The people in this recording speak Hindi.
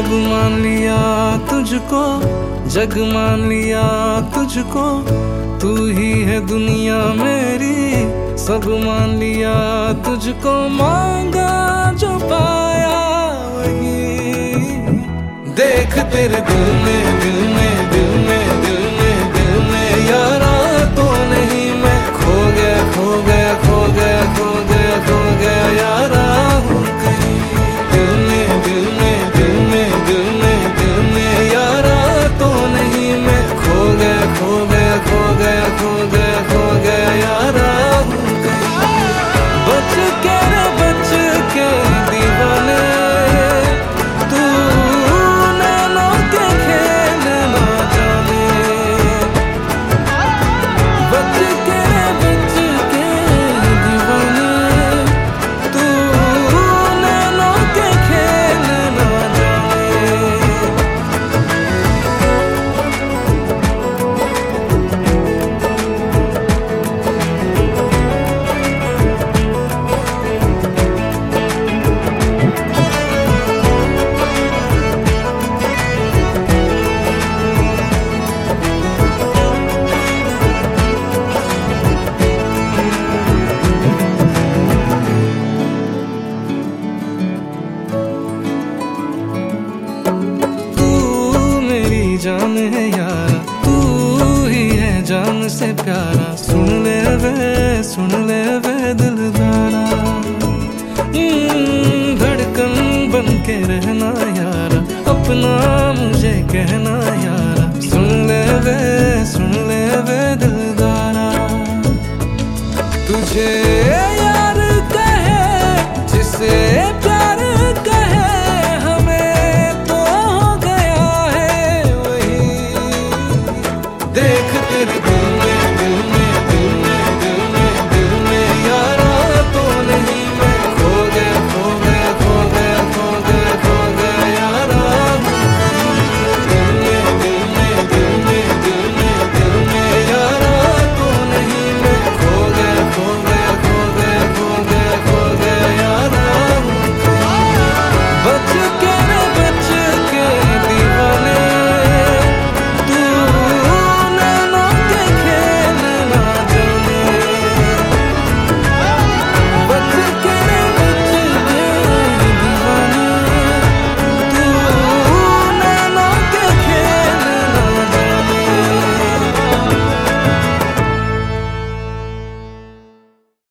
जग मान लिया तुझको, जग मान लिया तुझको, तू ही है दुनिया मेरी, सब मान लिया तुझको, मांगा जो पाया वही। देख तेरे दिल में, दिल में, दिल में, दिल में, दिल में यारा तो नहीं मैं खो गया, खो गया, खो गया, खो गया, खो गया यारा हूँ कहीं। दिल में, दिल में, दिल में, दिल में, दिल में यारा तो नहीं मैं खो गया, खो गया, खो गया, खो गया, खो गया यारा हूँ कहीं। बच के रे बच के दीवाने, तू नैनों के खेल ना जाने। बच के रे बच के दीवाने, तू नैनों के खेल ना जाने। जान है यारा, तू ही है जान से प्यारा, सुन ले वे सुन